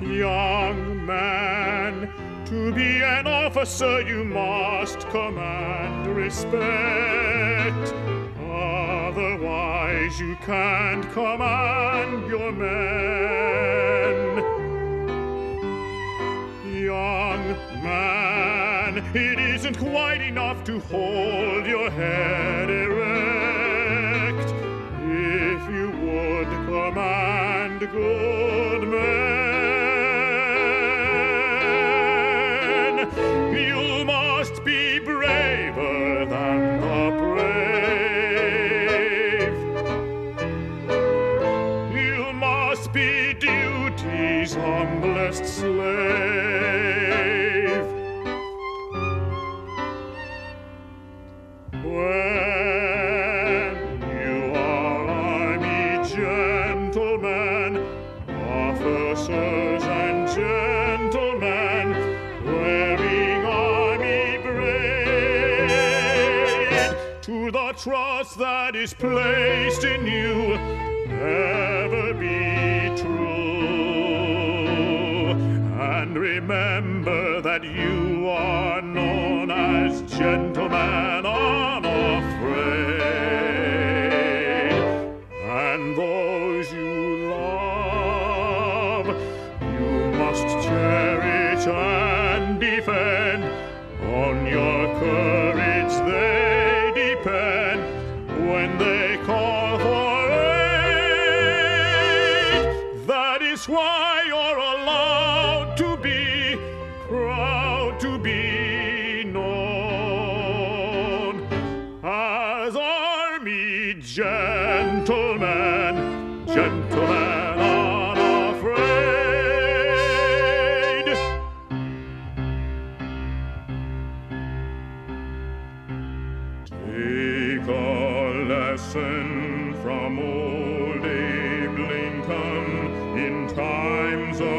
Young man, to be an officer you must command respect. Otherwise you can't command your men. Young man, it isn't quite enough to hold your head erect. If you would command good men, you must be braver than the brave. You must be duty's humblest slave. When you are army gentlemen, officers and gentlemen, wearing army braid, to the trust that is placed in you, ever be true. And remember that you are known as gentlemen unafraid. And those you love, you must cherish and defend. On your courage they depend when they call for aid. That is why you're allowed to be proud to be known as army gentlemen, gentlemen unafraid. Take a lesson from old Abe Lincoln in times of